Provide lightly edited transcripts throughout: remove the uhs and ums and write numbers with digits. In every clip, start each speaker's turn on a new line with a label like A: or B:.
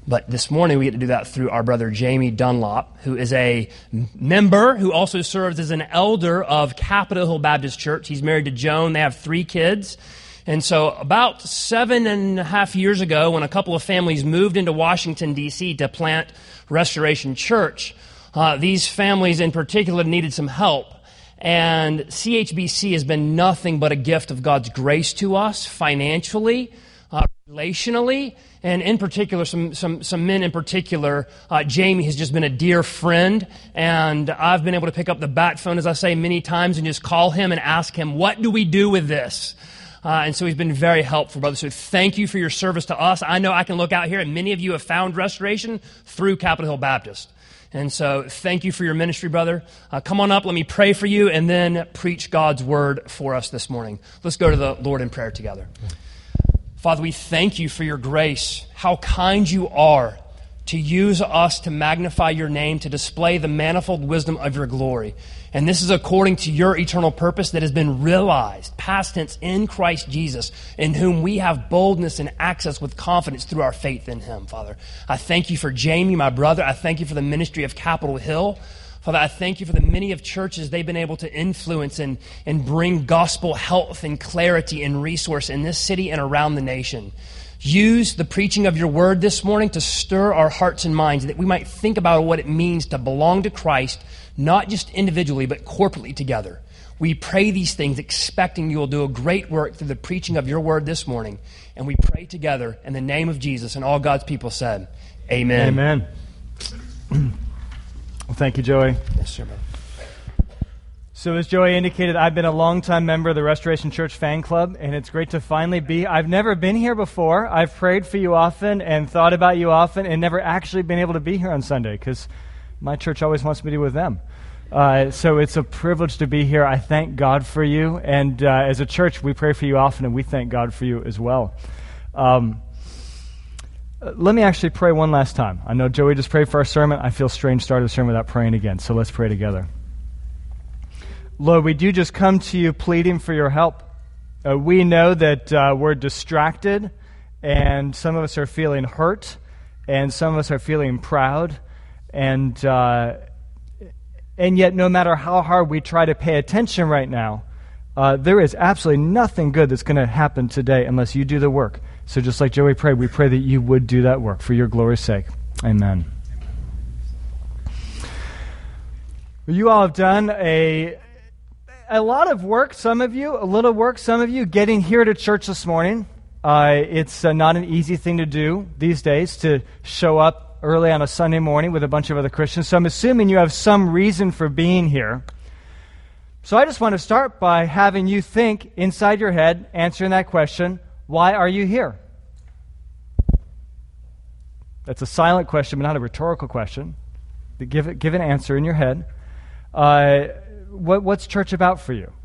A: But this morning we get to do that through our brother Jamie Dunlop, who is a member who also serves as an elder of Capitol Hill Baptist Church. He's married to Joan. They have 3 kids. And so about 7.5 years ago, when a couple of families moved into Washington, D.C. to plant Restoration Church, these families in particular needed some help. And CHBC has been nothing but a gift of God's grace to us financially, relationally, and in particular, some men in particular. Jamie has just been a dear friend, and I've been able to pick up the bat phone, as I say, many times and just call him and ask him, what do we do with this? And so he's been very helpful, brother. So thank you for your service to us. I know I can look out here, and many of you have found restoration through Capitol Hill Baptist. And so thank you for your ministry, brother. Come on up, let me pray for you, and then preach God's word for us this morning. Let's go to the Lord in prayer together. Father, we thank you for your grace, how kind you are to use us to magnify your name, to display the manifold wisdom of your glory. And this is according to your eternal purpose that has been realized, past tense, in Christ Jesus, in whom we have boldness and access with confidence through our faith in him, Father. I thank you for Jamie, my brother. I thank you for the ministry of Capitol Hill. Father, I thank you for the many of churches they've been able to influence and bring gospel health and clarity and resource in this city and around the nation. Use the preaching of your word this morning to stir our hearts and minds, that we might think about what it means to belong to Christ, not just individually, but corporately together. We pray these things expecting you will do a great work through the preaching of your word this morning. And we pray together in the name of Jesus, and all God's people said, amen.
B: Amen. Well, thank you, Joey.
A: Yes, sir, brother.
B: So as Joey indicated, I've been a longtime member of the Restoration Church fan club, and it's great to finally be. I've never been here before. I've prayed for you often and thought about you often and never actually been able to be here on Sunday because my church always wants me to be with them. So it's a privilege to be here. I thank God for you, and as a church, we pray for you often, and we thank God for you as well. Let me actually pray one last time. I know Joey just prayed for our sermon. I feel strange starting the sermon without praying again, so let's pray together. Lord, we do just come to you pleading for your help. We know that we're distracted, and some of us are feeling hurt, and some of us are feeling proud, and yet no matter how hard we try to pay attention right now, there is absolutely nothing good that's going to happen today unless you do the work. So just like Joey prayed, we pray that you would do that work for your glory's sake. Amen. Well, you all have done a lot of work, some of you, a little work, some of you, getting here to church this morning. It's not an easy thing to do these days, to show up early on a Sunday morning with a bunch of other Christians. So I'm assuming you have some reason for being here. So I just want to start by having you think inside your head, answering that question, why are you here? That's a silent question, but not a rhetorical question. Give an answer in your head. What's church about for you?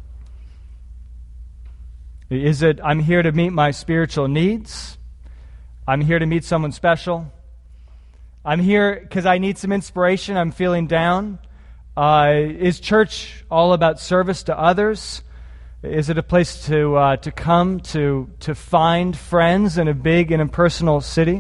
B: Is it, I'm here to meet my spiritual needs? I'm here to meet someone special? I'm here because I need some inspiration. I'm feeling down. Is church all about service to others? Is it a place to come to find friends in a big and impersonal city?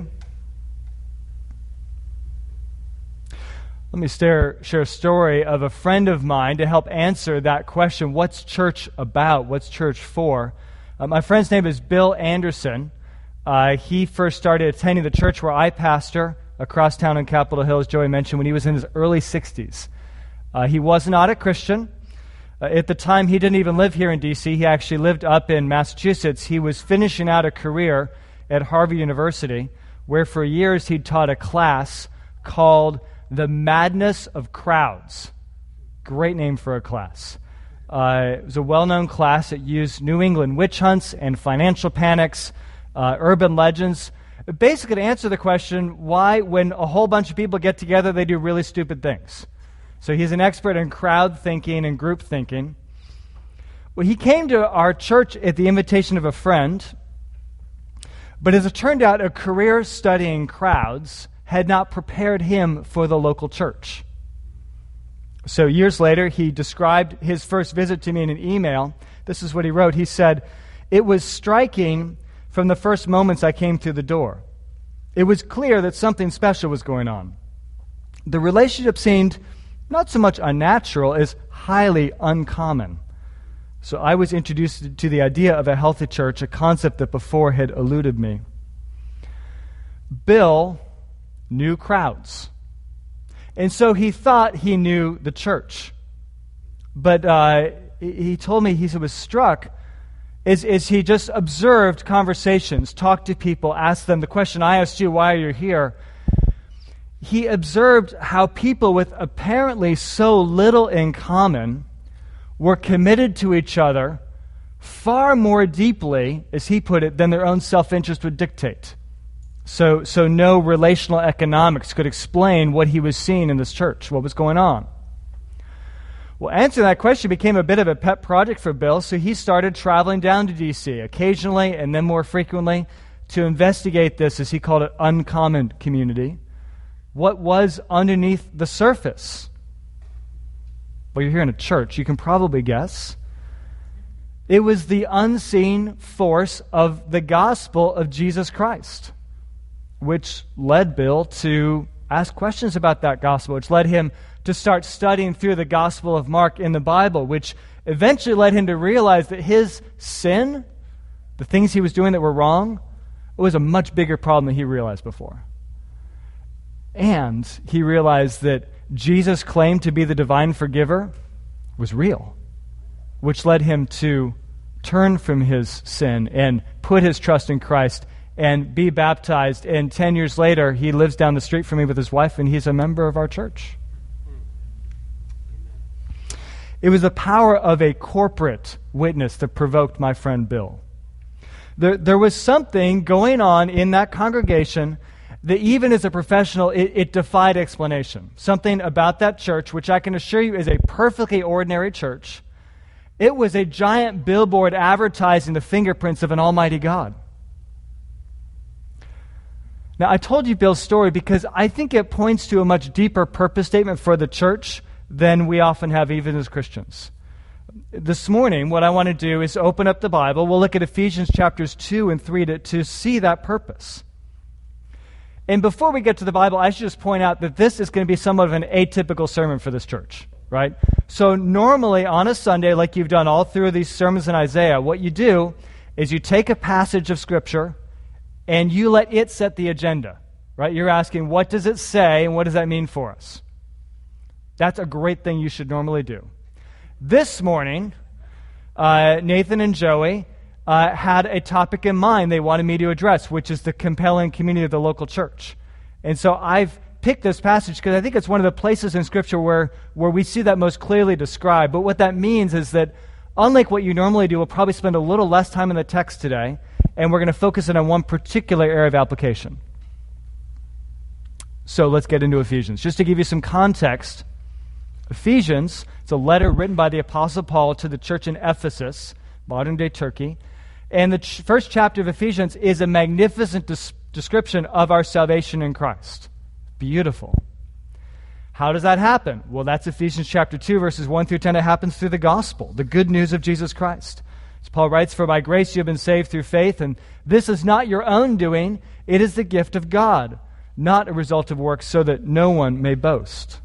B: Let me share a story of a friend of mine to help answer that question. What's church about? What's church for? My friend's name is Bill Anderson. He first started attending the church where I pastor across town in Capitol Hill, as Joey mentioned, when he was in his early 60s. He was not a Christian. At the time, he didn't even live here in D.C. He actually lived up in Massachusetts. He was finishing out a career at Harvard University, where for years he taught a class called The Madness of Crowds. Great name for a class. It was a well-known class that used New England witch hunts and financial panics, urban legends, basically to answer the question, why, when a whole bunch of people get together, they do really stupid things. So he's an expert in crowd thinking and group thinking. Well, he came to our church at the invitation of a friend, but as it turned out, a career studying crowds had not prepared him for the local church. So years later, he described his first visit to me in an email. This is what he wrote. He said, "It was striking from the first moments I came through the door. It was clear that something special was going on. The relationship seemed not so much unnatural as highly uncommon. So I was introduced to the idea of a healthy church, a concept that before had eluded me. Bill knew crowds. And so he thought he knew the church. But he told me he was struck as he just observed conversations, talked to people, asked them the question I asked you, why are you here? He observed how people with apparently so little in common were committed to each other far more deeply, as he put it, than their own self-interest would dictate. So no relational economics could explain what he was seeing in this church, what was going on. Well, answering that question became a bit of a pet project for Bill, so he started traveling down to D.C. occasionally and then more frequently to investigate this, as he called it, uncommon community. What was underneath the surface? Well, you're here in a church, you can probably guess. It was the unseen force of the gospel of Jesus Christ, which led Bill to ask questions about that gospel, which led him to start studying through the Gospel of Mark in the Bible, which eventually led him to realize that his sin, the things he was doing that were wrong, was a much bigger problem than he realized before. And he realized that Jesus' claim to be the divine forgiver was real, which led him to turn from his sin and put his trust in Christ and be baptized. And 10 years later, he lives down the street from me with his wife, and he's a member of our church. It was the power of a corporate witness that provoked my friend Bill. There was something going on in that congregation that even as a professional, it defied explanation. Something about that church, which I can assure you is a perfectly ordinary church. It was a giant billboard advertising the fingerprints of an almighty God. Now, I told you Bill's story because I think it points to a much deeper purpose statement for the church than we often have even as Christians. This morning, what I want to do is open up the Bible. We'll look at Ephesians chapters 2 and 3 to see that purpose. And before we get to the Bible, I should just point out that this is going to be somewhat of an atypical sermon for this church, right? So normally on a Sunday, like you've done all through these sermons in Isaiah, what you do is you take a passage of Scripture and you let it set the agenda, right? You're asking, what does it say and what does that mean for us? That's a great thing you should normally do. This morning, Nathan and Joey had a topic in mind they wanted me to address, which is the compelling community of the local church. And so I've picked this passage because I think it's one of the places in Scripture where we see that most clearly described. But what that means is that, unlike what you normally do, we'll probably spend a little less time in the text today, and we're going to focus in on one particular area of application. So let's get into Ephesians. Just to give you some context, Ephesians, it's a letter written by the Apostle Paul to the church in Ephesus, modern-day Turkey. And the first chapter of Ephesians is a magnificent description of our salvation in Christ. Beautiful. How does that happen? Well, that's Ephesians chapter 2, verses 1 through 10. It happens through the gospel, the good news of Jesus Christ. As Paul writes, "For by grace you have been saved through faith, and this is not your own doing, it is the gift of God, not a result of works, so that no one may boast."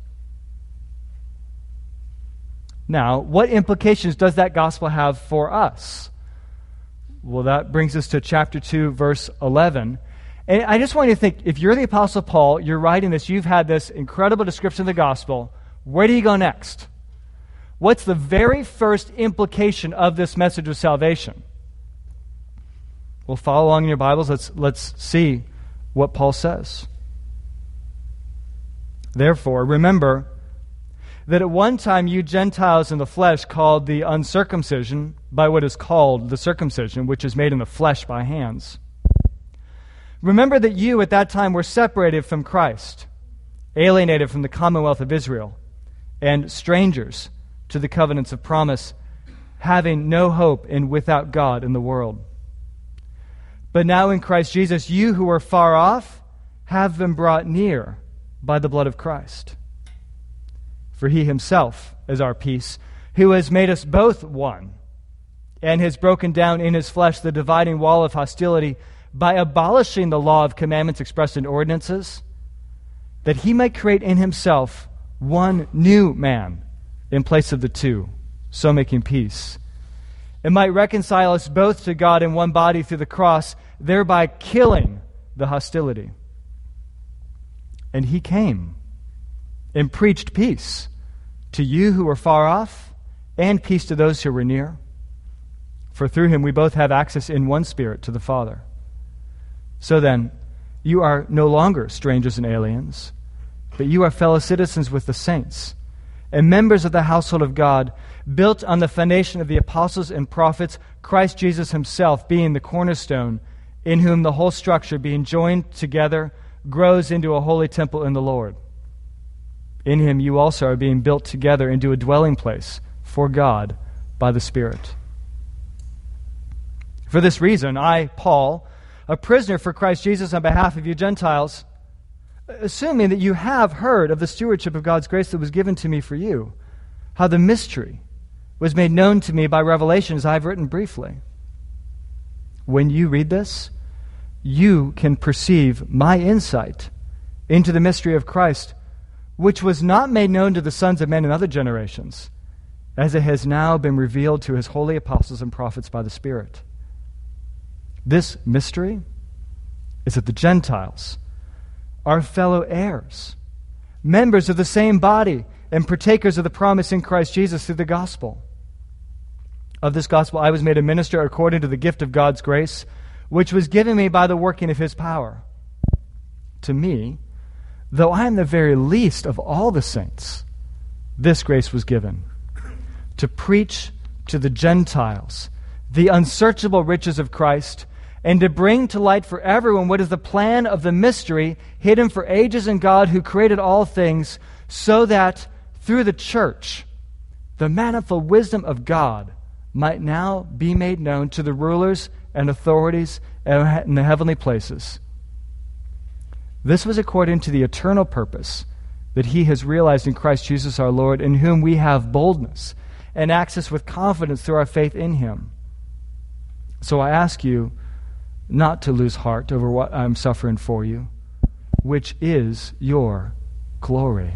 B: Now, what implications does that gospel have for us? Well, that brings us to chapter 2, verse 11. And I just want you to think, if you're the Apostle Paul, you're writing this, you've had this incredible description of the gospel, where do you go next? What's the very first implication of this message of salvation? Well, follow along in your Bibles. Let's see what Paul says. "Therefore, remember that at one time you Gentiles in the flesh called the uncircumcision by what is called the circumcision, which is made in the flesh by hands. Remember that you at that time were separated from Christ, alienated from the commonwealth of Israel, and strangers to the covenants of promise, having no hope and without God in the world. But now in Christ Jesus, you who were far off have been brought near by the blood of Christ. For he himself is our peace, who has made us both one, and has broken down in his flesh the dividing wall of hostility by abolishing the law of commandments expressed in ordinances, that he might create in himself one new man in place of the two, so making peace, and might reconcile us both to God in one body through the cross, thereby killing the hostility. And he came and preached peace to you who were far off, and peace to those who were near. For through him we both have access in one Spirit to the Father. So then, you are no longer strangers and aliens, but you are fellow citizens with the saints, and members of the household of God, built on the foundation of the apostles and prophets, Christ Jesus himself being the cornerstone, in whom the whole structure, being joined together, grows into a holy temple in the Lord. In him you also are being built together into a dwelling place for God by the Spirit. For this reason, I, Paul, a prisoner for Christ Jesus on behalf of you Gentiles, assuming that you have heard of the stewardship of God's grace that was given to me for you, how the mystery was made known to me by revelation, as I have written briefly. When you read this, you can perceive my insight into the mystery of Christ, which was not made known to the sons of men in other generations, as it has now been revealed to his holy apostles and prophets by the Spirit. This mystery is that the Gentiles are fellow heirs, members of the same body, and partakers of the promise in Christ Jesus through the gospel. Of this gospel I was made a minister according to the gift of God's grace, which was given me by the working of his power. To me, though I am the very least of all the saints, this grace was given, to preach to the Gentiles the unsearchable riches of Christ, and to bring to light for everyone what is the plan of the mystery hidden for ages in God who created all things, so that through the church the manifold wisdom of God might now be made known to the rulers and authorities in the heavenly places. This was according to the eternal purpose that he has realized in Christ Jesus our Lord, in whom we have boldness and access with confidence through our faith in him. So I ask you not to lose heart over what I'm suffering for you, which is your glory.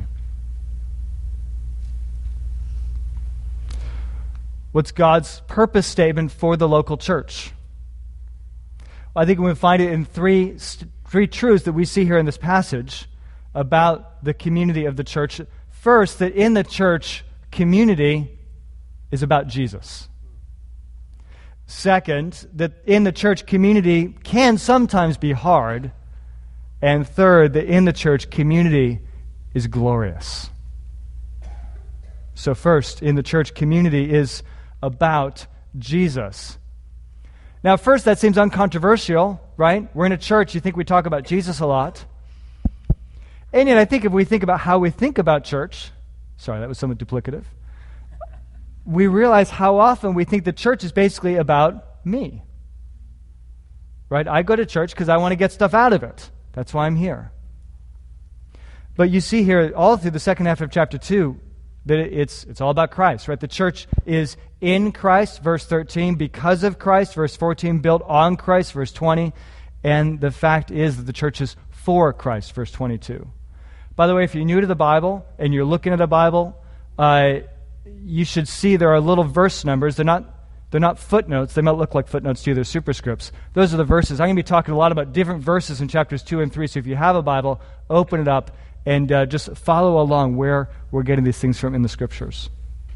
B: What's God's purpose statement for the local church? I think we find it in three truths that we see here in this passage about the community of the church. First, that in the church, community is about Jesus. Second, that in the church, community can sometimes be hard. And third, that in the church, community is glorious. So first, in the church, community is about Jesus. Now, first, that seems uncontroversial, right? We're in a church, you think we talk about Jesus a lot. And yet, I think if we think about how we think about church, sorry, that was somewhat duplicative, we realize how often we think the church is basically about me. Right? I go to church because I want to get stuff out of it. That's why I'm here. But you see here, all through the second half of chapter 2, that it's all about Christ, right? The church is in Christ, verse 13, because of Christ, verse 14, built on Christ, verse 20, and the fact is that the church is for Christ, verse 22. By the way, if you're new to the Bible and you're looking at a Bible, you should see there are little verse numbers. They're not footnotes. They might look like footnotes to you. They're superscripts. Those are the verses. I'm going to be talking a lot about different verses in chapters 2 and 3, so if you have a Bible, open it up and just follow along where we're getting these things from in the Scriptures.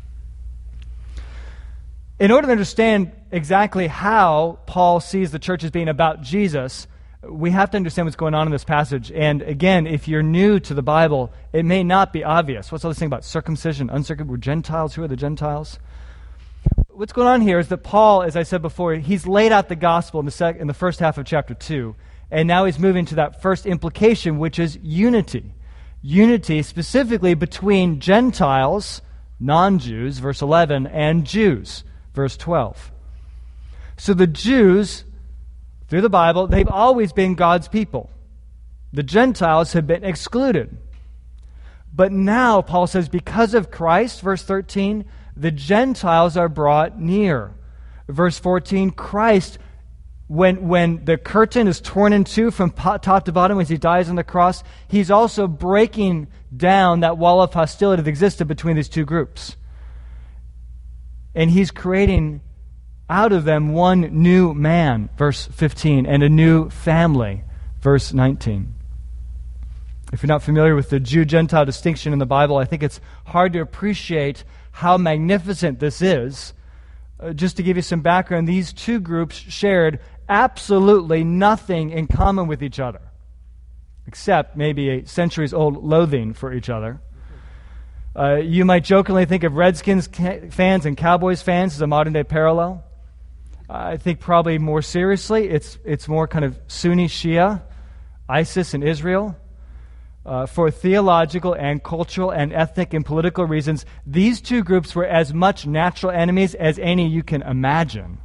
B: In order to understand exactly how Paul sees the church as being about Jesus, we have to understand what's going on in this passage. And again, if you're new to the Bible, it may not be obvious. What's all this thing about circumcision, uncircumcision? We're Gentiles. Who are the Gentiles? What's going on here is that Paul, as I said before, he's laid out the gospel in the first half of chapter 2. And now he's moving to that first implication, which is unity. Unity specifically between Gentiles, non-Jews, verse 11, and Jews, verse 12. So the Jews, through the Bible, they've always been God's people. The Gentiles have been excluded. But now, Paul says, because of Christ, verse 13, the Gentiles are brought near. Verse 14, Christ when the curtain is torn in two from top to bottom as he dies on the cross, he's also breaking down that wall of hostility that existed between these two groups. And he's creating out of them one new man, verse 15, and a new family, verse 19. If you're not familiar with the Jew-Gentile distinction in the Bible, I think it's hard to appreciate how magnificent this is. Just to give you some background, these two groups shared absolutely nothing in common with each other, except maybe a centuries-old loathing for each other. You might jokingly think of Redskins fans and Cowboys fans as a modern-day parallel. I think probably more seriously, it's more kind of Sunni Shia, ISIS and Israel. For theological and cultural and ethnic and political reasons, these two groups were as much natural enemies as any you can imagine.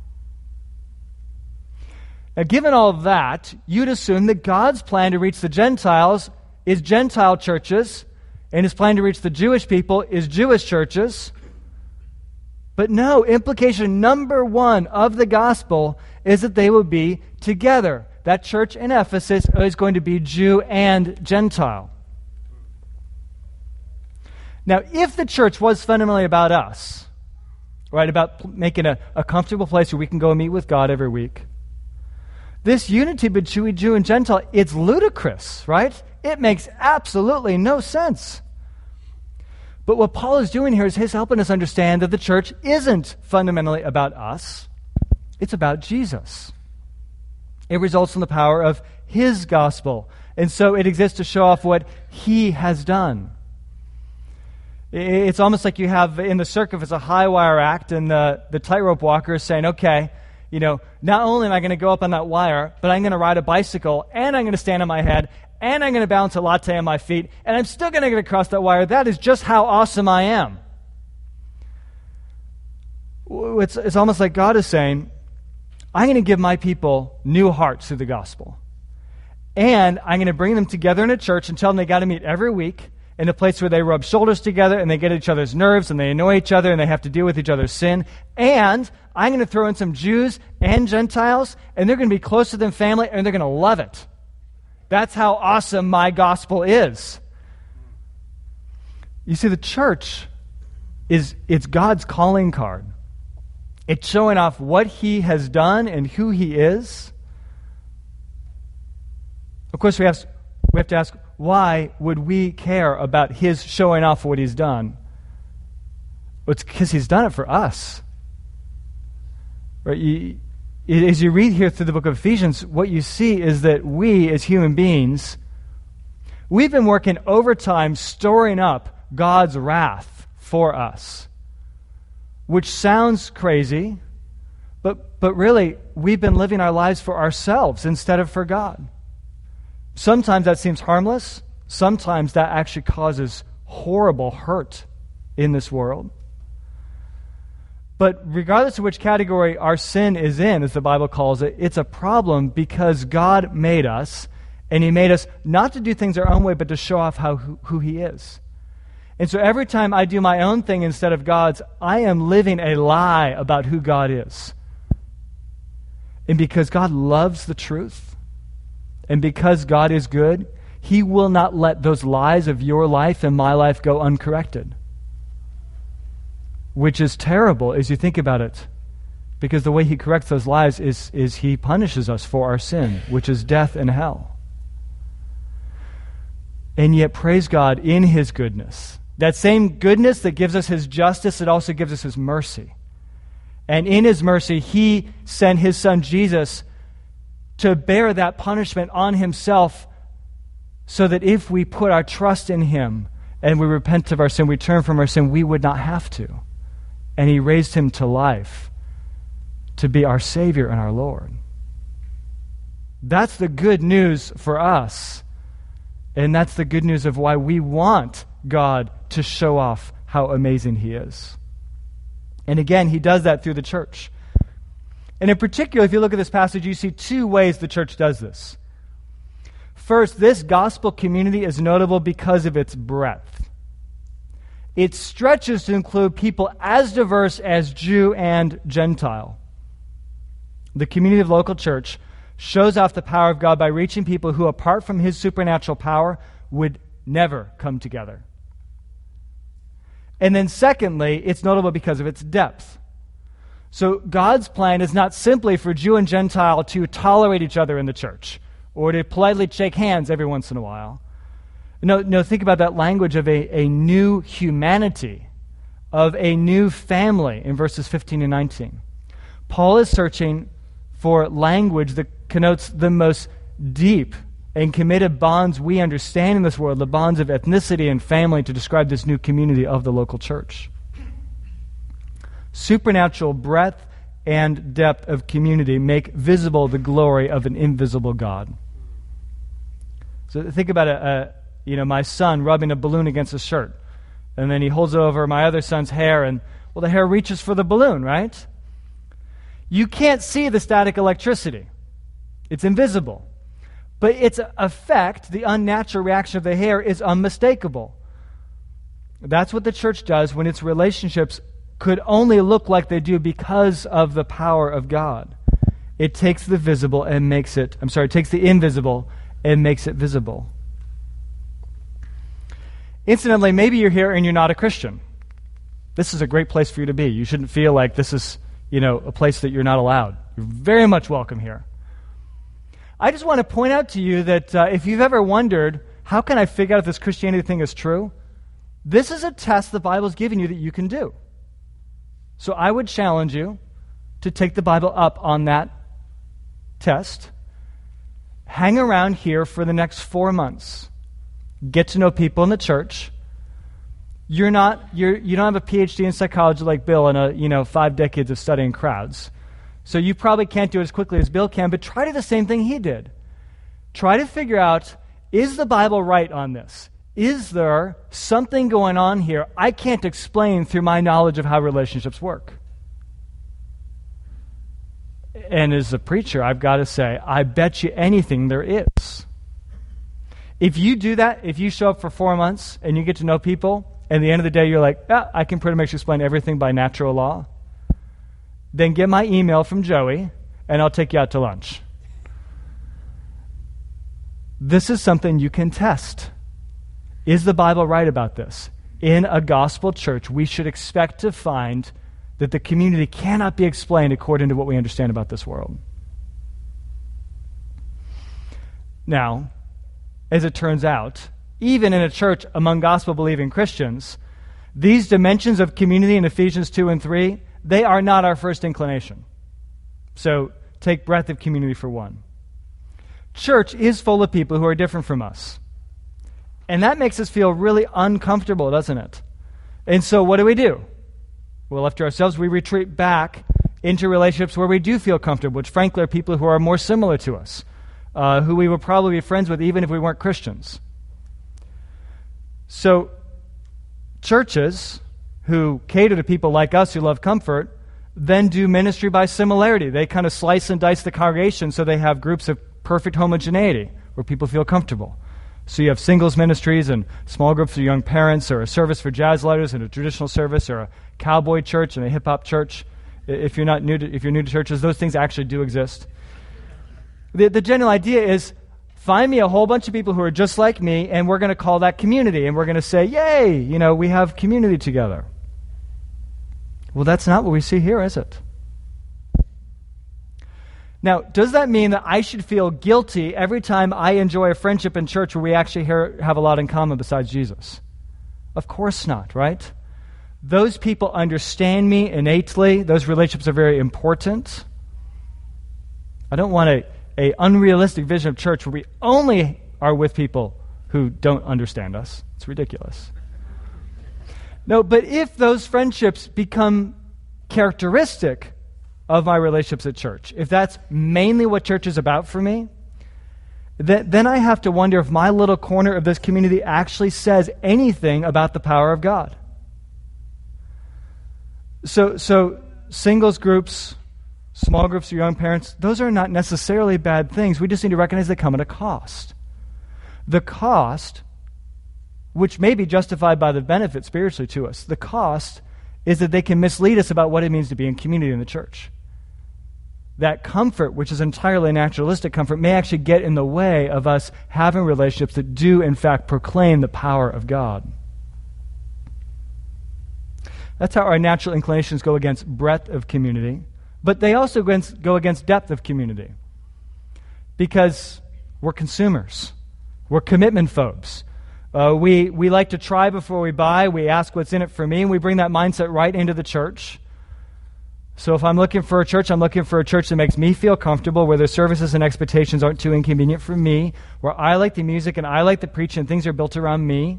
B: Now, given all of that, you'd assume that God's plan to reach the Gentiles is Gentile churches, and his plan to reach the Jewish people is Jewish churches. But no, implication number one of the gospel is that they will be together. That church in Ephesus is going to be Jew and Gentile. Now, if the church was fundamentally about us, right, about making a comfortable place where we can go and meet with God every week, this unity between Jew and Gentile, it's ludicrous, right? It makes absolutely no sense. But what Paul is doing here is he's helping us understand that the church isn't fundamentally about us. It's about Jesus. It results from the power of his gospel. And so it exists to show off what he has done. It's almost like you have in the circus a high wire act, and the tightrope walker is saying, okay, not only am I going to go up on that wire, but I'm going to ride a bicycle, and I'm going to stand on my head, and I'm going to balance a latte on my feet, and I'm still going to get across that wire. That is just how awesome I am. It's almost like God is saying, I'm going to give my people new hearts through the gospel. And I'm going to bring them together in a church and tell them they got to meet every week in a place where they rub shoulders together and they get each other's nerves and they annoy each other and they have to deal with each other's sin. And I'm going to throw in some Jews and Gentiles, and they're going to be closer than family, and they're going to love it. That's how awesome my gospel is. You see, the church it's God's calling card. It's showing off what he has done and who he is. Of course, we have to ask, why would we care about his showing off what he's done? Well, it's because he's done it for us. Right? As you read here through the book of Ephesians, what you see is that we, as human beings, we've been working overtime storing up God's wrath for us, which sounds crazy, but really, we've been living our lives for ourselves instead of for God. Sometimes that seems harmless. Sometimes that actually causes horrible hurt in this world. But regardless of which category our sin is in, as the Bible calls it, it's a problem because God made us, and he made us not to do things our own way, but to show off who he is. And so every time I do my own thing instead of God's, I am living a lie about who God is. And because God loves the truth, and because God is good, he will not let those lies of your life and my life go uncorrected. Which is terrible as you think about it. Because the way he corrects those lies is he punishes us for our sin, which is death and hell. And yet, praise God, in his goodness, that same goodness that gives us his justice, it also gives us his mercy. And in his mercy, he sent his son Jesus to bear that punishment on himself, so that if we put our trust in him and we repent of our sin, we turn from our sin, we would not have to. And he raised him to life to be our Savior and our Lord. That's the good news for us. And that's the good news of why we want God to show off how amazing he is. And again, he does that through the church. And in particular, if you look at this passage, you see two ways the church does this. First, this gospel community is notable because of its breadth. It stretches to include people as diverse as Jew and Gentile. The community of local church shows off the power of God by reaching people who, apart from his supernatural power, would never come together. And then secondly, it's notable because of its depth. So God's plan is not simply for Jew and Gentile to tolerate each other in the church or to politely shake hands every once in a while. No, think about that language of a new humanity, of a new family in verses 15 and 19. Paul is searching for language that connotes the most deep and committed bonds we understand in this world, the bonds of ethnicity and family, to describe this new community of the local church. Supernatural breadth and depth of community make visible the glory of an invisible God. So think about my son rubbing a balloon against his shirt, and then he holds it over my other son's hair, and the hair reaches for the balloon, right? You can't see the static electricity. It's invisible. But its effect, the unnatural reaction of the hair, is unmistakable. That's what the church does when its relationships could only look like they do because of the power of God. It takes the invisible and makes it visible. Incidentally, maybe you're here and you're not a Christian. This is a great place for you to be. You shouldn't feel like this is, a place that you're not allowed. You're very much welcome here. I just want to point out to you that if you've ever wondered, how can I figure out if this Christianity thing is true? This is a test the Bible's giving you that you can do. So I would challenge you to take the Bible up on that test. Hang around here for the next 4 months. Get to know people in the church. You don't have a PhD in psychology like Bill and 5 decades of studying crowds. So you probably can't do it as quickly as Bill can, but try to do the same thing he did. Try to figure out, is the Bible right on this? Is there something going on here I can't explain through my knowledge of how relationships work? And as a preacher, I've got to say, I bet you anything there is. If you do that, if you show up for 4 months and you get to know people, and at the end of the day you're like, I can pretty much explain everything by natural law, then get my email from Joey, and I'll take you out to lunch. This is something you can test. Is the Bible right about this? In a gospel church, we should expect to find that the community cannot be explained according to what we understand about this world. Now, as it turns out, even in a church among gospel-believing Christians, these dimensions of community in Ephesians 2 and 3, they are not our first inclination. So take breadth of community for one. Church is full of people who are different from us. And that makes us feel really uncomfortable, doesn't it? And so what do? Well, left to ourselves, we retreat back into relationships where we do feel comfortable, which frankly are people who are more similar to us, who we would probably be friends with even if we weren't Christians. So churches who cater to people like us who love comfort then do ministry by similarity. They kind of slice and dice the congregation so they have groups of perfect homogeneity where people feel comfortable. So you have singles ministries and small groups for young parents, or a service for jazz leaders and a traditional service, or a cowboy church and a hip-hop church. If you're new to churches, those things actually do exist. The general idea is, find me a whole bunch of people who are just like me, and we're going to call that community, and we're going to say, yay, we have community together. Well, that's not what we see here, is it? Now, does that mean that I should feel guilty every time I enjoy a friendship in church where we actually have a lot in common besides Jesus? Of course not, right? Those people understand me innately. Those relationships are very important. I don't want an unrealistic vision of church where we only are with people who don't understand us. It's ridiculous. No, but if those friendships become characteristic of my relationships at church, if that's mainly what church is about for me, then I have to wonder if my little corner of this community actually says anything about the power of God. So singles groups, small groups of young parents, those are not necessarily bad things. We just need to recognize they come at a cost. The cost, which may be justified by the benefit spiritually to us, the cost is that they can mislead us about what it means to be in community in the church. that comfort, which is entirely naturalistic comfort, may actually get in the way of us having relationships that do, in fact, proclaim the power of God. That's how our natural inclinations go against breadth of community, but they also go against depth of community, because we're consumers. We're commitment phobes. We like to try before we buy. We ask what's in it for me, and we bring that mindset right into the church. So if I'm looking for a church, I'm looking for a church that makes me feel comfortable, where the services and expectations aren't too inconvenient for me, where I like the music and I like the preaching and things are built around me.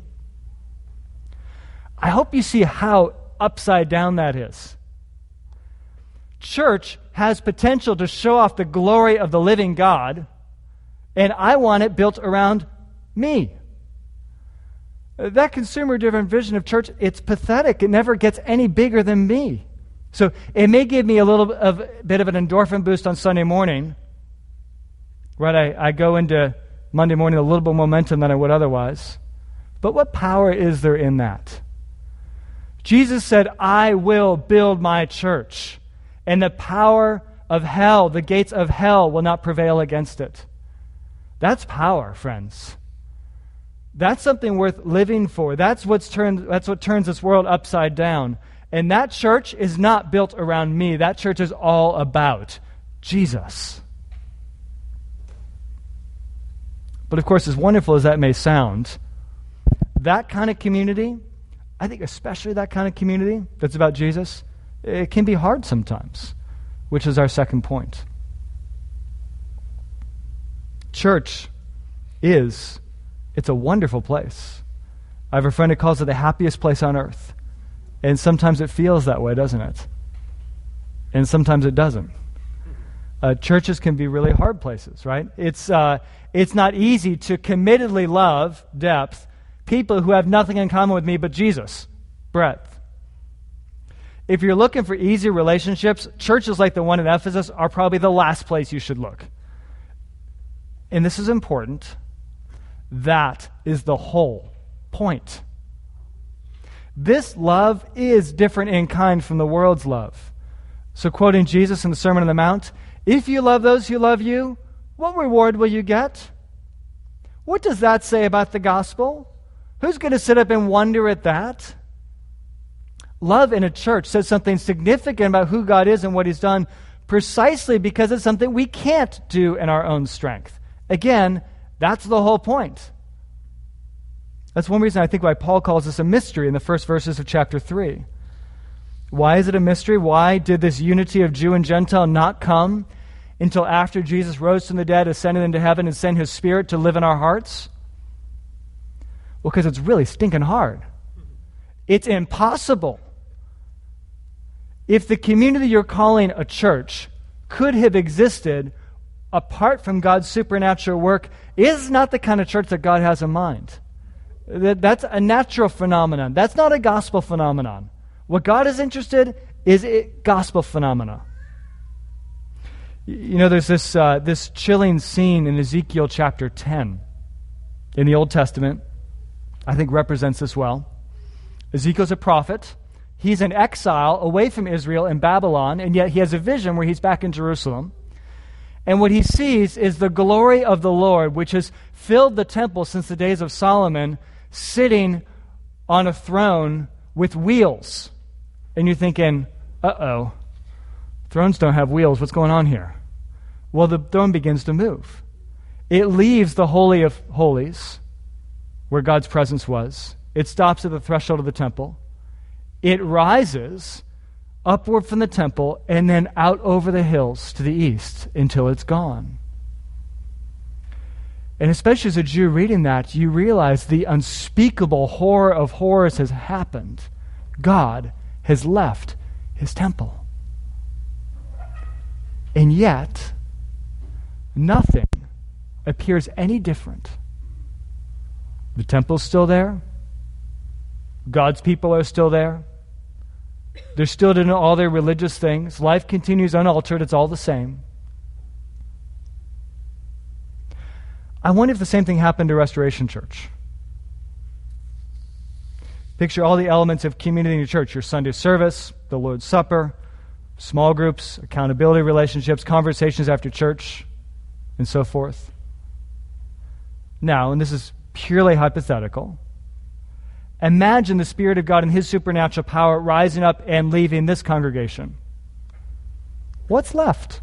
B: I hope you see how upside down that is. Church has potential to show off the glory of the living God, and I want it built around me. That consumer-driven vision of church, it's pathetic. It never gets any bigger than me. So it may give me a bit of an endorphin boost on Sunday morning, right? I go into Monday morning with a little bit more momentum than I would otherwise. But what power is there in that? Jesus said, I will build my church, and the power of hell, the gates of hell, will not prevail against it. That's power, friends. That's something worth living for. That's what turns this world upside down. And that church is not built around me. That church is all about Jesus. But of course, as wonderful as that may sound, that kind of community, I think especially that kind of community that's about Jesus, it can be hard sometimes, which is our second point. Church it's a wonderful place. I have a friend who calls it the happiest place on earth. And sometimes it feels that way, doesn't it? And sometimes it doesn't. Churches can be really hard places, right? It's not easy to committedly love, depth, people who have nothing in common with me but Jesus, breadth. If you're looking for easy relationships, churches like the one in Ephesus are probably the last place you should look. And this is important. That is the whole point. This love is different in kind from the world's love. So quoting Jesus in the Sermon on the Mount, if you love those who love you, what reward will you get? What does that say about the gospel? Who's going to sit up and wonder at that? Love in a church says something significant about who God is and what He's done, precisely because it's something we can't do in our own strength. Again, that's the whole point. That's one reason I think why Paul calls this a mystery in the first verses of chapter 3. Why is it a mystery? Why did this unity of Jew and Gentile not come until after Jesus rose from the dead, ascended into heaven, and sent His Spirit to live in our hearts? Well, because it's really stinking hard. It's impossible. If the community you're calling a church could have existed apart from God's supernatural work, is not the kind of church that God has in mind. That's a natural phenomenon. That's not a gospel phenomenon. What God is interested is a gospel phenomena. You know, there's this chilling scene in Ezekiel chapter 10 in the Old Testament, I think represents this well. Ezekiel's a prophet. He's in exile away from Israel in Babylon, and yet he has a vision where he's back in Jerusalem. And what he sees is the glory of the Lord, which has filled the temple since the days of Solomon, sitting on a throne with wheels. And you're thinking, uh-oh, thrones don't have wheels. What's going on here? Well, the throne begins to move. It leaves the Holy of Holies, where God's presence was. It stops at the threshold of the temple. It rises upward from the temple and then out over the hills to the east until it's gone. And especially as a Jew reading that, you realize the unspeakable horror of horrors has happened. God has left His temple. And yet, nothing appears any different. The temple's still there. God's people are still there. They're still doing all their religious things. Life continues unaltered. It's all the same. I wonder if the same thing happened to Restoration Church. Picture all the elements of community in your church. Your Sunday service, the Lord's Supper, small groups, accountability relationships, conversations after church, and so forth. Now, and this is purely hypothetical, imagine the Spirit of God and His supernatural power rising up and leaving this congregation. What's left?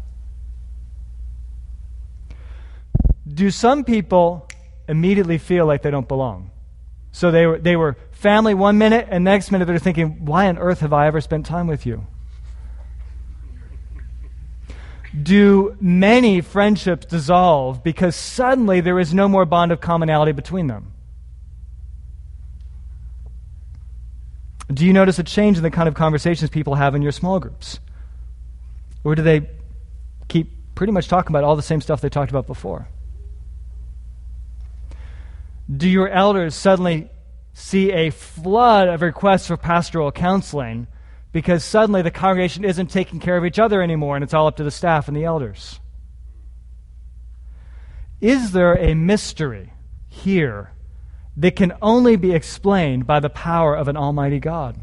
B: Do some people immediately feel like they don't belong? So they were family one minute, and next minute they're thinking, why on earth have I ever spent time with you? Do many friendships dissolve because suddenly there is no more bond of commonality between them? Do you notice a change in the kind of conversations people have in your small groups? Or do they keep pretty much talking about all the same stuff they talked about before? Do your elders suddenly see a flood of requests for pastoral counseling because suddenly the congregation isn't taking care of each other anymore and it's all up to the staff and the elders? Is there a mystery here that can only be explained by the power of an almighty God?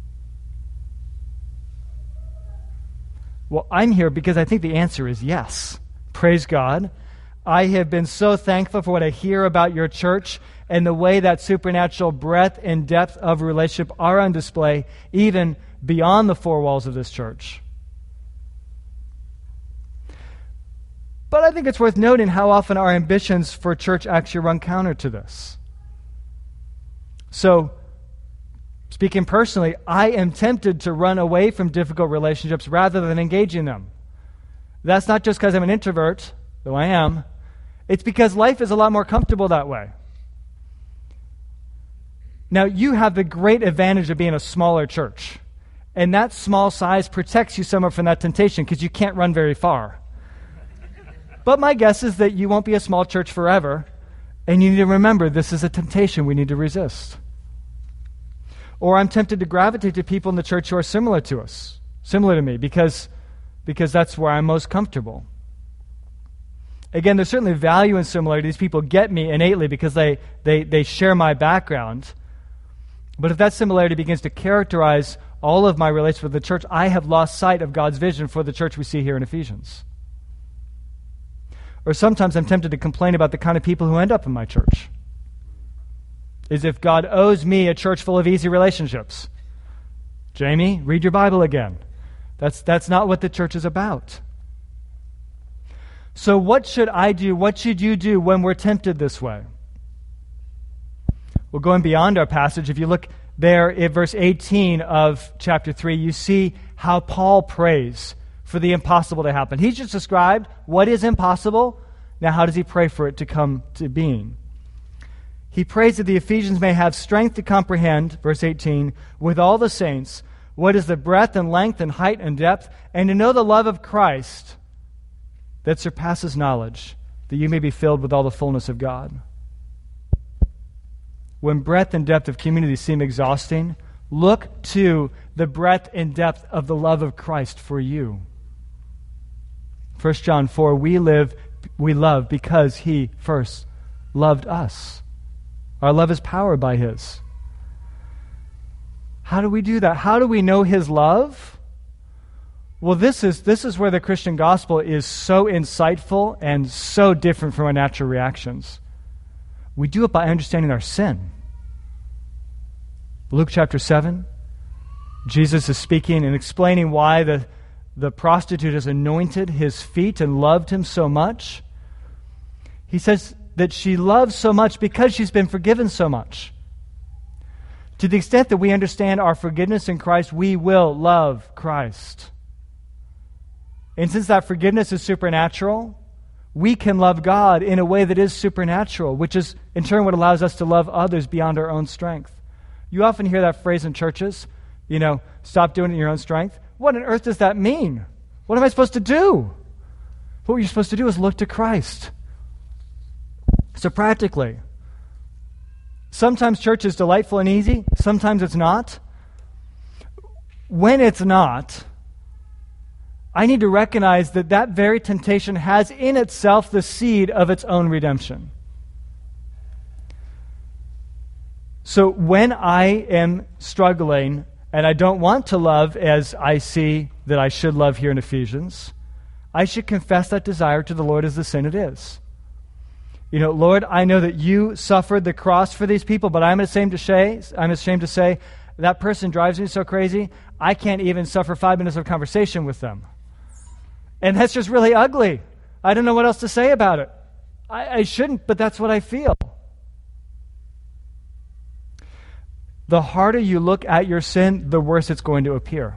B: Well, I'm here because I think the answer is yes. Praise God. I have been so thankful for what I hear about your church and the way that supernatural breadth and depth of relationship are on display even beyond the four walls of this church. But I think it's worth noting how often our ambitions for church actually run counter to this. So, speaking personally, I am tempted to run away from difficult relationships rather than engaging them. That's not just because I'm an introvert, though I am. It's because life is a lot more comfortable that way. Now, you have the great advantage of being a smaller church. And that small size protects you somewhat from that temptation because you can't run very far. But my guess is that you won't be a small church forever. And you need to remember this is a temptation we need to resist. Or I'm tempted to gravitate to people in the church who are similar to us, similar to me, because that's where I'm most comfortable. Again, there's certainly value in similarity. These people get me innately because they share my background. But if that similarity begins to characterize all of my relations with the church, I have lost sight of God's vision for the church we see here in Ephesians. Or sometimes I'm tempted to complain about the kind of people who end up in my church. As if God owes me a church full of easy relationships. Jamie, read your Bible again. That's not what the church is about. So what should I do? What should you do when we're tempted this way? Well, going beyond our passage, if you look there at verse 18 of chapter 3, you see how Paul prays for the impossible to happen. He's just described what is impossible. Now, how does he pray for it to come to being? He prays that the Ephesians may have strength to comprehend, verse 18, with all the saints, what is the breadth and length and height and depth, and to know the love of Christ that surpasses knowledge, that you may be filled with all the fullness of God. When breadth and depth of community seem exhausting, look to the breadth and depth of the love of Christ for you. 1 John 4, we love because He first loved us. Our love is powered by His. How do we do that? How do we know His love? Well, this is where the Christian gospel is so insightful and so different from our natural reactions. We do it by understanding our sin. Luke chapter 7, Jesus is speaking and explaining why the prostitute has anointed His feet and loved Him so much. He says that she loves so much because she's been forgiven so much. To the extent that we understand our forgiveness in Christ, we will love Christ. And since that forgiveness is supernatural, we can love God in a way that is supernatural, which is in turn what allows us to love others beyond our own strength. You often hear that phrase in churches, stop doing it in your own strength. What on earth does that mean? What am I supposed to do? What you're supposed to do is look to Christ. So practically, sometimes church is delightful and easy, sometimes it's not. When it's not, I need to recognize that very temptation has in itself the seed of its own redemption. So when I am struggling and I don't want to love as I see that I should love here in Ephesians, I should confess that desire to the Lord as the sin it is. Lord, I know that you suffered the cross for these people, but I'm ashamed to say that person drives me so crazy, I can't even suffer 5 minutes of conversation with them. And that's just really ugly. I don't know what else to say about it. I shouldn't, but that's what I feel. The harder you look at your sin, the worse it's going to appear.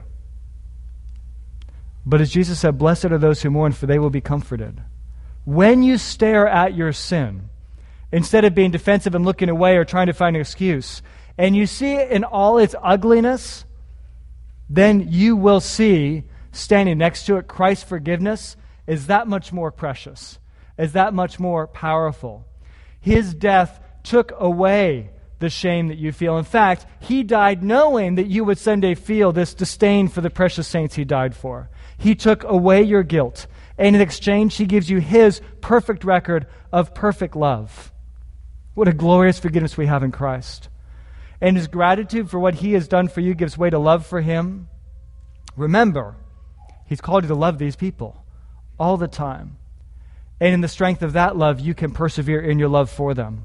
B: But as Jesus said, blessed are those who mourn, for they will be comforted. When you stare at your sin, instead of being defensive and looking away or trying to find an excuse, and you see it in all its ugliness, then you will see, standing next to it, Christ's forgiveness is that much more precious, is that much more powerful. His death took away the shame that you feel. In fact, he died knowing that you would someday feel this disdain for the precious saints he died for. He took away your guilt, and in exchange, he gives you his perfect record of perfect love. What a glorious forgiveness we have in Christ. And his gratitude for what he has done for you gives way to love for him. Remember, he's called you to love these people all the time. And in the strength of that love, you can persevere in your love for them.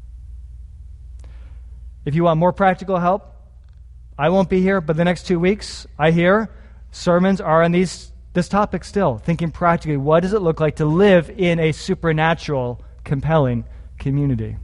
B: If you want more practical help, I won't be here, but the next 2 weeks, I hear sermons are on this topic still, thinking practically, what does it look like to live in a supernatural, compelling community?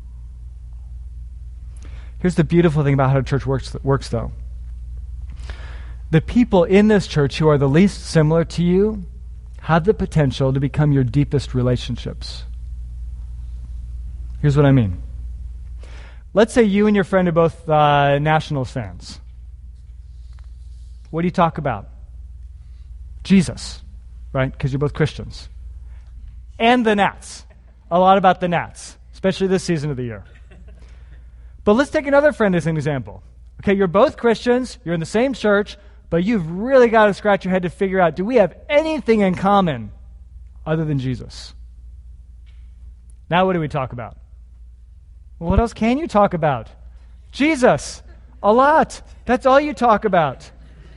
B: Here's the beautiful thing about how church works though. The people in this church who are the least similar to you have the potential to become your deepest relationships. Here's what I mean. Let's say you and your friend are both Nationals fans. What do you talk about? Jesus, right? Because you're both Christians. And the Nats. A lot about the Nats, especially this season of the year. But let's take another friend as an example. Okay, you're both Christians, you're in the same church, but you've really got to scratch your head to figure out, do we have anything in common other than Jesus? Now what do we talk about? Well, what else can you talk about? Jesus. A lot. That's all you talk about.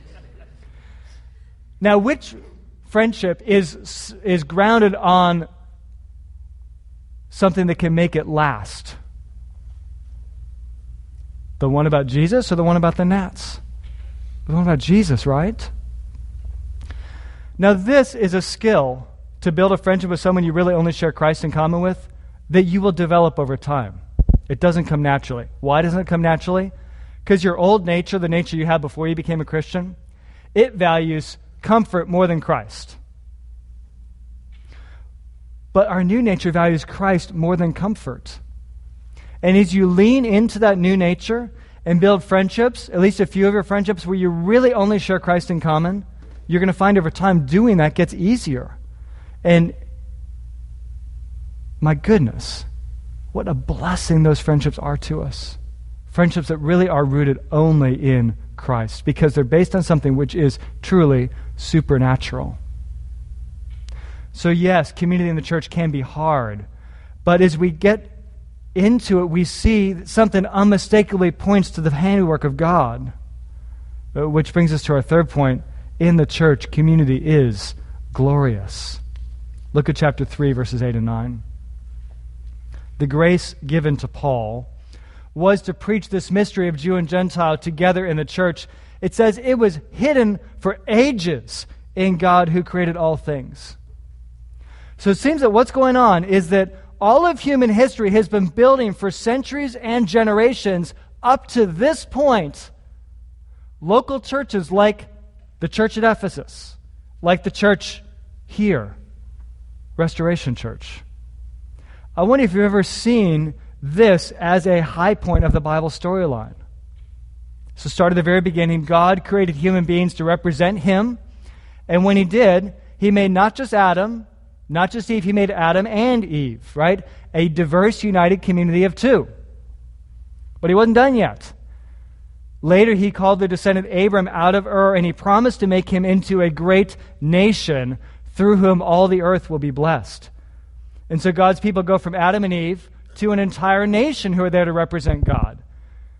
B: Now, which friendship is grounded on something that can make it last? The one about Jesus or the one about the gnats? The one about Jesus, right? Now, this is a skill to build a friendship with someone you really only share Christ in common with that you will develop over time. It doesn't come naturally. Why doesn't it come naturally? Because your old nature, the nature you had before you became a Christian, it values comfort more than Christ. But our new nature values Christ more than comfort. And as you lean into that new nature and build friendships, at least a few of your friendships where you really only share Christ in common, you're going to find over time doing that gets easier. And my goodness, what a blessing those friendships are to us. Friendships that really are rooted only in Christ because they're based on something which is truly supernatural. So yes, community in the church can be hard, but as we get into it, we see that something unmistakably points to the handiwork of God, which brings us to our third point. In the church, community is glorious. Look at chapter 3, verses 8 and 9. The grace given to Paul was to preach this mystery of Jew and Gentile together in the church. It says it was hidden for ages in God who created all things. So it seems that what's going on is that all of human history has been building for centuries and generations up to this point. Local churches like the church at Ephesus, like the church here, Restoration Church. I wonder if you've ever seen this as a high point of the Bible storyline. So start at the very beginning. God created human beings to represent Him. And when He did, He made not just Adam, not just Eve, He made Adam and Eve, right? A diverse, united community of two. But He wasn't done yet. Later, He called the descendant Abram out of Ur, and He promised to make him into a great nation through whom all the earth will be blessed. And so God's people go from Adam and Eve to an entire nation who are there to represent God.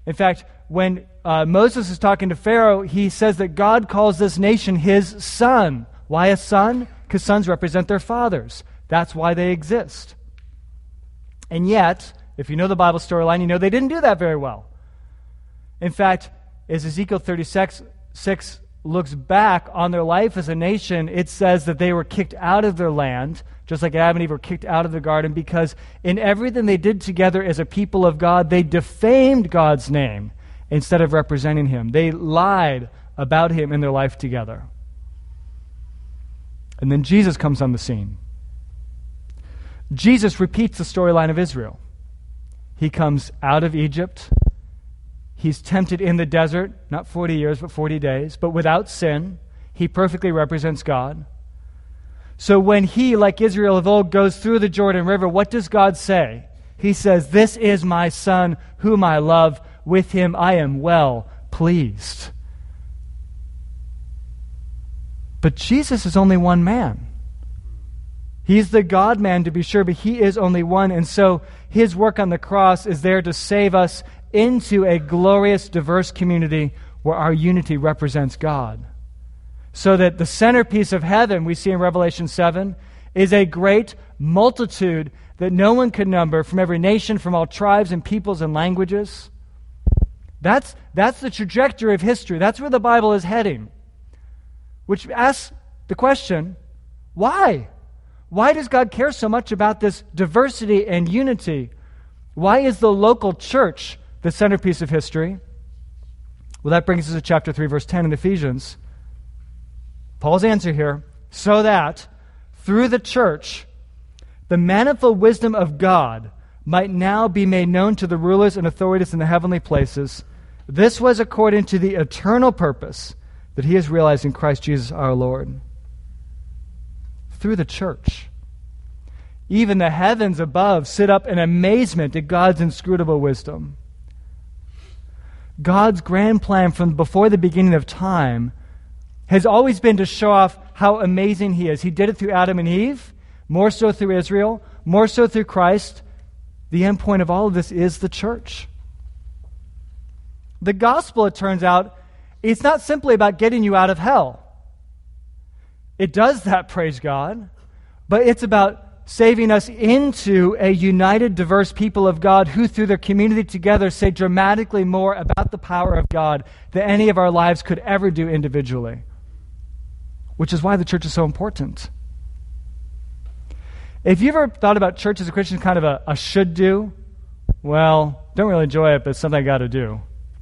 B: In fact, when Moses is talking to Pharaoh, he says that God calls this nation his son. Why a son? Because sons represent their fathers. That's why they exist. And yet, if you know the Bible storyline, you know they didn't do that very well. In fact, as Ezekiel 36 looks back on their life as a nation, it says that they were kicked out of their land, just like Adam and Eve were kicked out of the garden, because in everything they did together as a people of God, they defamed God's name instead of representing him. They lied about him in their life together. And then Jesus comes on the scene. Jesus repeats the storyline of Israel. He comes out of Egypt. He's tempted in the desert, not 40 years, but 40 days, but without sin. He perfectly represents God. So when he, like Israel of old, goes through the Jordan River, what does God say? He says, "This is my son, whom I love. With him I am well pleased." But Jesus is only one man. He's the God-man, to be sure, but he is only one. And so his work on the cross is there to save us into a glorious, diverse community where our unity represents God. So that the centerpiece of heaven, we see in Revelation 7, is a great multitude that no one could number, from every nation, from all tribes and peoples and languages. That's the trajectory of history. That's where the Bible is heading. Which asks the question, why? Why does God care so much about this diversity and unity? Why is the local church the centerpiece of history? Well, that brings us to chapter 3, verse 10 in Ephesians. Paul's answer here, so that through the church, the manifold wisdom of God might now be made known to the rulers and authorities in the heavenly places. This was according to the eternal purpose that he has realized in Christ Jesus our Lord. Through the church. Even the heavens above sit up in amazement at God's inscrutable wisdom. God's grand plan from before the beginning of time has always been to show off how amazing he is. He did it through Adam and Eve, more so through Israel, more so through Christ. The end point of all of this is the church. The gospel, it turns out, it's not simply about getting you out of hell. It does that, praise God, but it's about saving us into a united, diverse people of God who, through their community together, say dramatically more about the power of God than any of our lives could ever do individually, which is why the church is so important. If you ever thought about church as a Christian kind of a should do, well, don't really enjoy it, but it's something I got to do.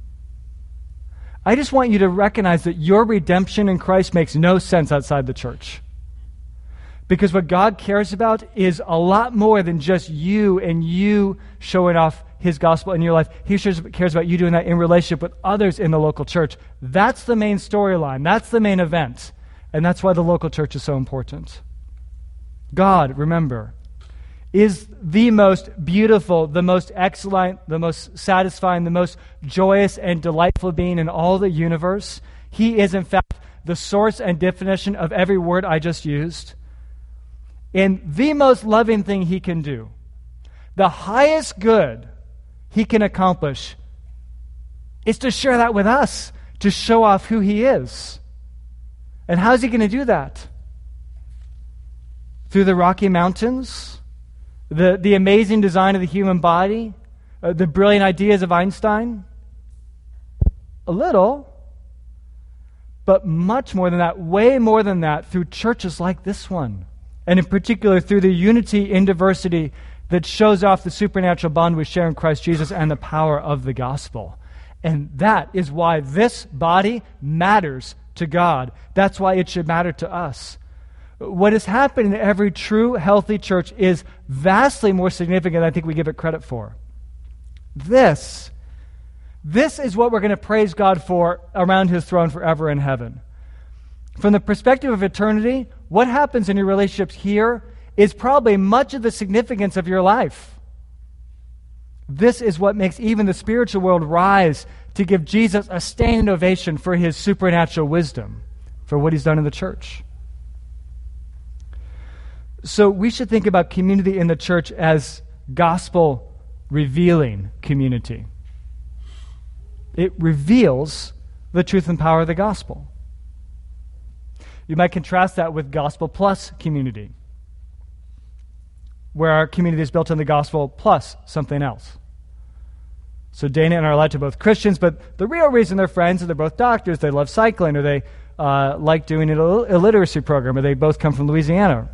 B: I just want you to recognize that your redemption in Christ makes no sense outside the church. Because what God cares about is a lot more than just you and you showing off his gospel in your life. He cares about you doing that in relationship with others in the local church. That's the main storyline. That's the main event. And that's why the local church is so important. God, remember, is the most beautiful, the most excellent, the most satisfying, the most joyous and delightful being in all the universe. He is, in fact, the source and definition of every word I just used. And the most loving thing he can do, the highest good he can accomplish, is to share that with us, to show off who he is. And how is he going to do that? Through the Rocky Mountains? The amazing design of the human body, the brilliant ideas of Einstein? A little, but much more than that, way more than that, through churches like this one. And in particular, through the unity in diversity that shows off the supernatural bond we share in Christ Jesus and the power of the gospel. And that is why this body matters to God. That's why it should matter to us. What is happening in every true, healthy church is vastly more significant than I think we give it credit for. This is what we're going to praise God for around his throne forever in heaven. From the perspective of eternity, what happens in your relationships here is probably much of the significance of your life. This is what makes even the spiritual world rise to give Jesus a standing ovation for his supernatural wisdom, for what he's done in the church. So we should think about community in the church as gospel-revealing community. It reveals the truth and power of the gospel. You might contrast that with gospel plus community, where our community is built on the gospel plus something else. So Dana and Arlette are both Christians, but the real reason they're friends is they're both doctors, they love cycling, or they like doing an illiteracy program, or they both come from Louisiana.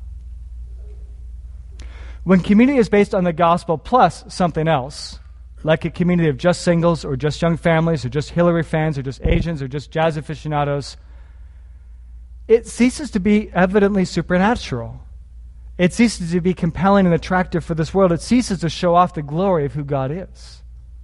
B: When community is based on the gospel plus something else, like a community of just singles, or just young families, or just Hillary fans, or just Asians, or just jazz aficionados, it ceases to be evidently supernatural. It ceases to be compelling and attractive for this world. It ceases to show off the glory of who God is.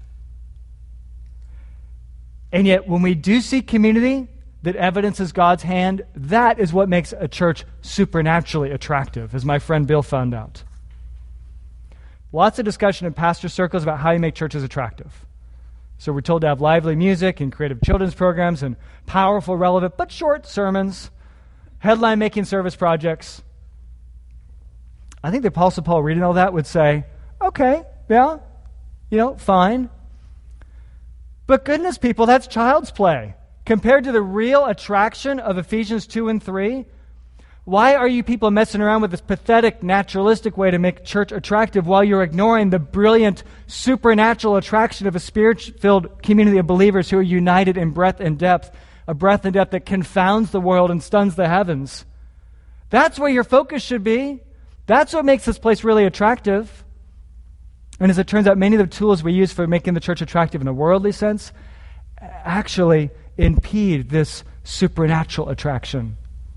B: And yet, when we do see community that evidences God's hand, that is what makes a church supernaturally attractive, as my friend Bill found out. Lots of discussion in pastor circles about how you make churches attractive. So we're told to have lively music and creative children's programs and powerful, relevant, but short sermons, headline-making service projects. I think the Apostle Paul, reading all that, would say, okay, yeah, fine. But goodness, people, that's child's play. Compared to the real attraction of Ephesians 2 and 3, why are you people messing around with this pathetic, naturalistic way to make church attractive while you're ignoring the brilliant, supernatural attraction of a spirit-filled community of believers who are united in breadth and depth, a breadth and depth that confounds the world and stuns the heavens? That's where your focus should be. That's what makes this place really attractive. And as it turns out, many of the tools we use for making the church attractive in a worldly sense actually impede this supernatural attraction.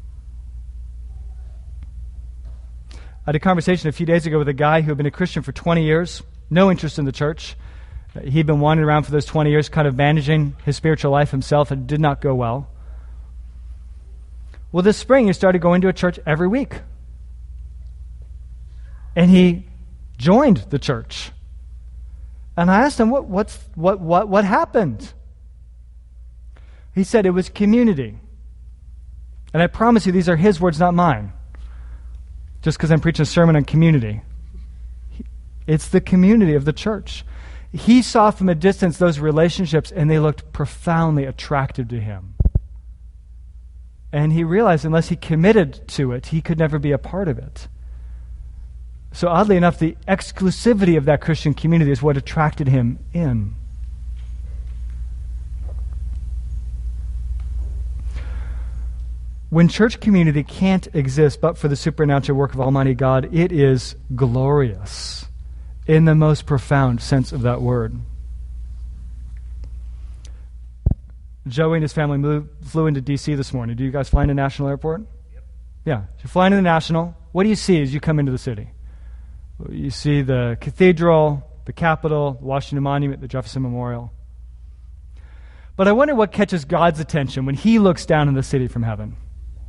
B: I had a conversation a few days ago with a guy who had been a Christian for 20 years, no interest in the church. He'd been wandering around for those 20 years, kind of managing his spiritual life himself, and it did not go well. Well, this spring, he started going to a church every week. And he joined the church. And I asked him, what happened? He said it was community. And I promise you, these are his words, not mine. Just because I'm preaching a sermon on community. It's the community of the church. He saw from a distance those relationships, and they looked profoundly attractive to him. And he realized unless he committed to it, he could never be a part of it. So oddly enough, the exclusivity of that Christian community is what attracted him in. When church community can't exist but for the supernatural work of Almighty God, it is glorious in the most profound sense of that word. Joey and his family flew into D.C. this morning. Do you guys fly into National Airport? Yep. Yeah. So you're flying into the National. What do you see as you come into the city? You see the cathedral, the Capitol, the Washington Monument, the Jefferson Memorial. But I wonder what catches God's attention when he looks down in the city from heaven.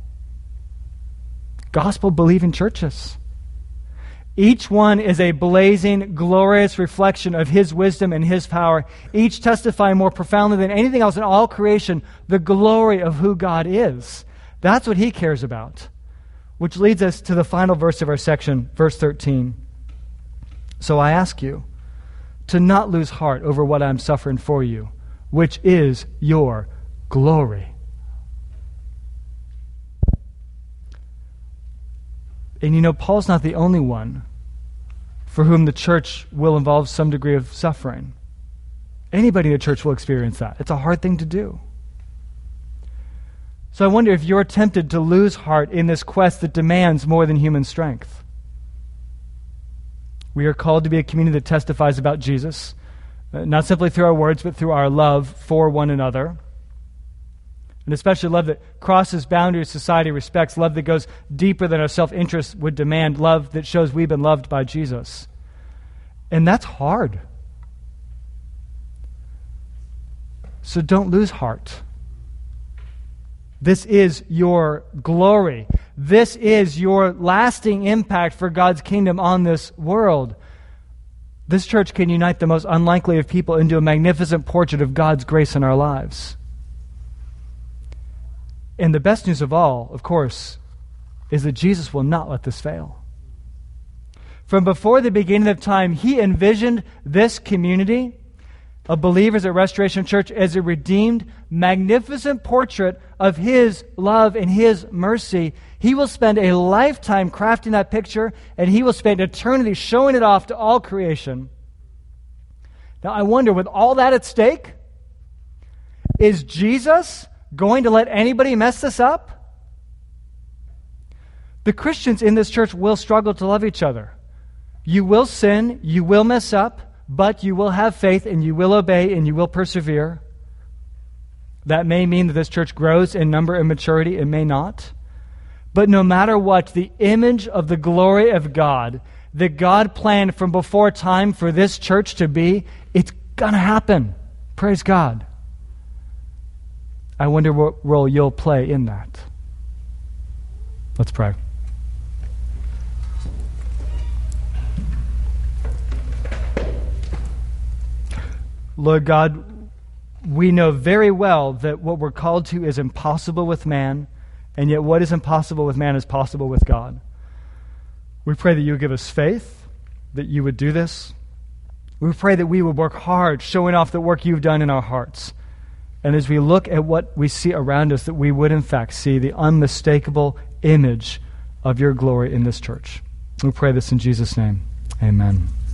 B: Gospel-believing churches. Each one is a blazing, glorious reflection of his wisdom and his power, each testifying more profoundly than anything else in all creation the glory of who God is. That's what he cares about. Which leads us to the final verse of our section, verse 13. So I ask you to not lose heart over what I'm suffering for you, which is your glory. And Paul's not the only one for whom the church will involve some degree of suffering. Anybody in the church will experience that. It's a hard thing to do. So I wonder if you're tempted to lose heart in this quest that demands more than human strength. We are called to be a community that testifies about Jesus, not simply through our words, but through our love for one another. And especially love that crosses boundaries society respects, love that goes deeper than our self-interest would demand, love that shows we've been loved by Jesus. And that's hard. So don't lose heart. This is your glory. This is your lasting impact for God's kingdom on this world. This church can unite the most unlikely of people into a magnificent portrait of God's grace in our lives. And the best news of all, of course, is that Jesus will not let this fail. From before the beginning of time, he envisioned this community of believers at Restoration Church as a redeemed, magnificent portrait of His love and His mercy. He will spend a lifetime crafting that picture, and He will spend eternity showing it off to all creation. Now, I wonder, with all that at stake, is Jesus going to let anybody mess this up? The Christians in this church will struggle to love each other. You will sin, you will mess up, but you will have faith and you will obey and you will persevere. That may mean that this church grows in number and maturity. It may not. But no matter what, the image of the glory of God that God planned from before time for this church to be, it's going to happen. Praise God. I wonder what role you'll play in that. Let's pray. Lord God, we know very well that what we're called to is impossible with man, and yet what is impossible with man is possible with God. We pray that you would give us faith, that you would do this. We pray that we would work hard, showing off the work you've done in our hearts. And as we look at what we see around us, that we would in fact see the unmistakable image of your glory in this church. We pray this in Jesus' name. Amen.